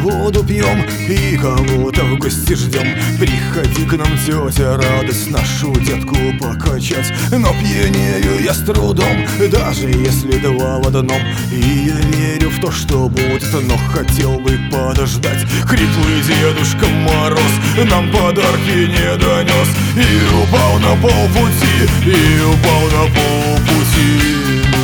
воду пьем и кого-то в гости ждем. Приходи к нам, тетя, радость нашу детку покачать. Но пьянею я с трудом, даже если два в одном. И я верю в то, что будет, но хотел бы подождать. Хриплый Дедушка Мороз нам подарки не донес. И упал на полпути, и упал на полпути.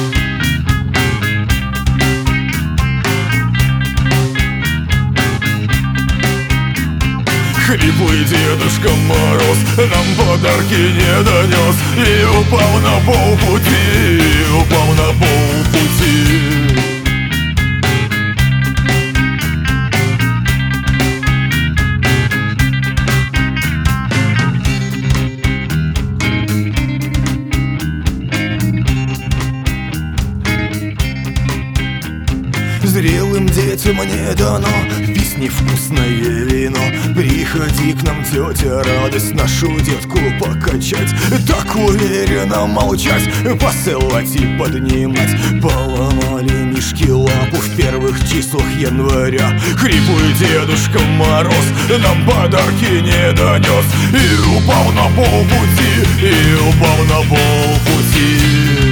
Хриплый Дедушка Мороз нам подарки не донес. И упал на полпути, и упал на полпути. Зрелым детям не дано пить невкусное вино. Приходи к нам, тетя, радость нашу детку покачать. Так уверенно молчать, посылать и поднимать. Поломали мишки лапу в первых числах января. Хриплый Дедушка Мороз нам подарки не донес. И упал на полпути, и упал на полпути.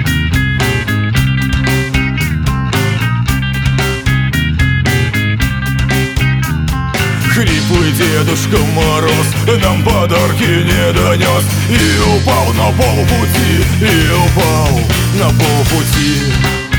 Хриплый Дедушка Мороз нам подарки не донес. И упал на полпути, и упал на полпути.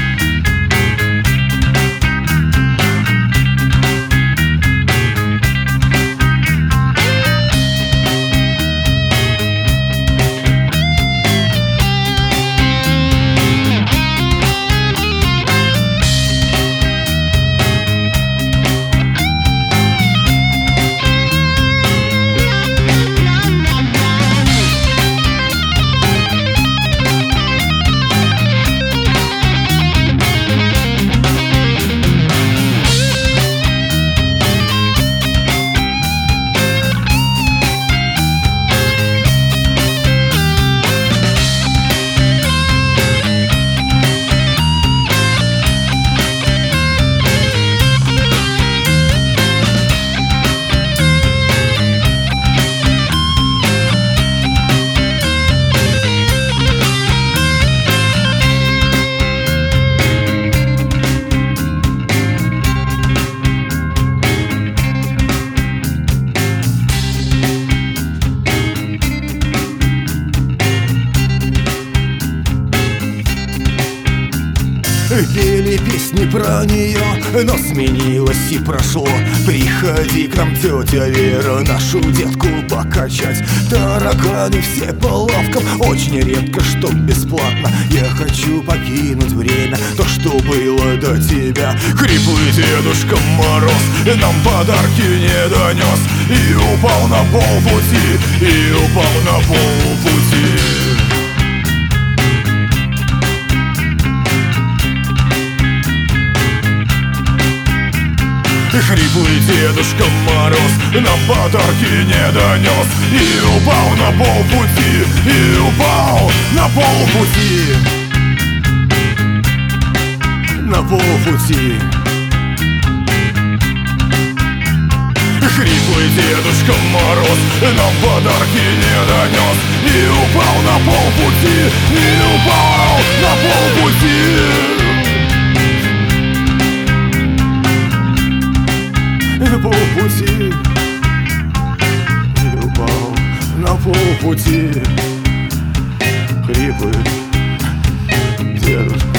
Пели песни про нее, но сменилось и прошло. Приходи к нам, тетя Вера, нашу детку покачать. Тараканы все по лавкам, очень редко, что бесплатно. Я хочу покинуть время, то, что было до тебя. Хриплый Дедушка Мороз нам подарки не донес. И упал на полпути, и упал на полпути. Хриплый Дедушка Мороз нам подарки не донес. И упал на полпути, и упал на полпути. На полпути. Хриплый Дедушка Мороз нам подарки не донес. И упал на полпути, и упал на полпути. На полпути, и упал на полпути. Хриплый Дедушка